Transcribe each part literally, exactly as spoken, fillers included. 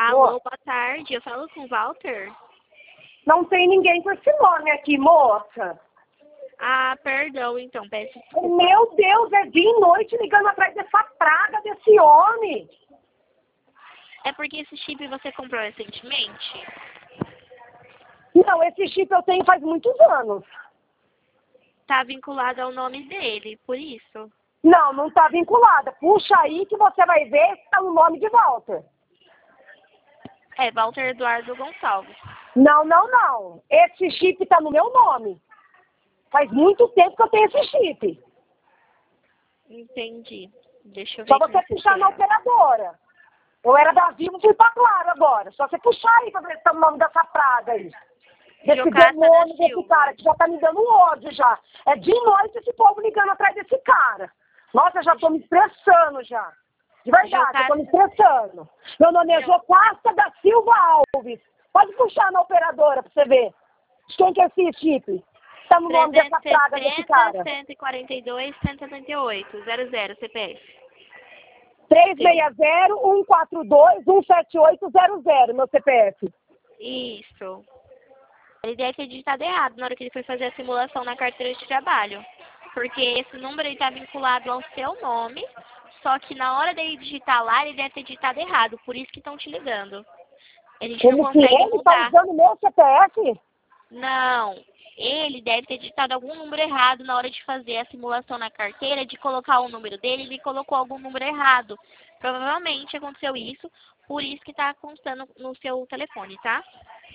Alô, boa tarde. Eu falo com o Walter? Não tem ninguém com esse nome aqui, moça. Ah, perdão, então, peço desculpa. Meu Deus, é dia e noite ligando atrás dessa praga desse homem. É porque esse chip você comprou recentemente? Não, esse chip eu tenho faz muitos anos. Tá vinculado ao nome dele, por isso. Não, não tá vinculada. Puxa aí que você vai ver que tá no nome de Walter. É, Walter Eduardo Gonçalves. Não, não, não. Esse chip tá no meu nome. Faz muito tempo que eu tenho esse chip. Entendi. Deixa eu ver Só aqui você no puxar na sistema. operadora. Eu era da Vivo, fui pra Claro agora. Só você puxar aí pra ver se tá o nome dessa praga aí. Desse Jocasta da demônio desse Silva. cara, que já tá me dando ódio já. É de noite esse povo ligando atrás desse cara. Nossa, eu já tô me estressando já. De verdade, Jocasta- eu tô me estressando. Meu nome é Jocasta da Silva Alves. Pode puxar na operadora pra você ver. De quem que é esse chip? Tá no nome dessa praga desse cara. cento e quarenta e dois, cento e setenta e oito, zero zero, C P F. três seis zero, um quatro dois, um sete oito zero zero, meu C P F. Isso. Ele deve ter digitado errado na hora que ele foi fazer a simulação na carteira de trabalho. Porque esse número está vinculado ao seu nome, só que na hora dele digitar lá, ele deve ter digitado errado. Por isso que estão te ligando. A gente não Como que consegue ele tá mudar. usando meu C P F? Não. Ele deve ter digitado algum número errado na hora de fazer a simulação na carteira, de colocar o número dele, ele colocou algum número errado. Provavelmente aconteceu isso, por isso que está constando no seu telefone, tá?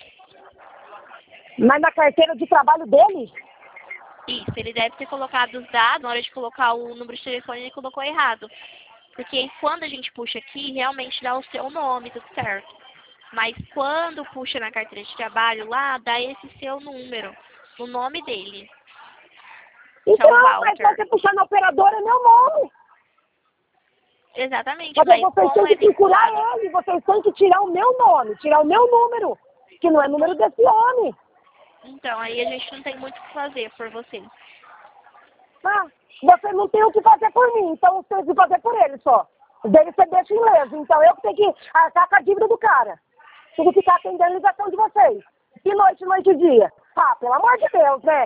Mas na carteira de trabalho dele? Isso, ele deve ter colocado os dados, na hora de colocar o número de telefone, ele colocou errado. Porque quando a gente puxa aqui, realmente dá o seu nome, tudo certo. Mas quando puxa na carteira de trabalho lá, dá esse seu número, o nome dele. Que é Então, o mas Walter. você puxar na operadora é meu nome. Exatamente, Mas mas vocês como têm é que procurar vinculado... ele, vocês têm que tirar o meu nome, tirar o meu número, que não é número desse homem. Então, aí a gente não tem muito o que fazer por você. Ah, você não tem o que fazer por mim, então você tem que fazer por ele só. O dele você deixa em leso, então eu que tenho que arcar com a dívida do cara. Tenho que ficar atendendo a ligação de vocês. Que noite, noite e dia. Ah, pelo amor de Deus, né?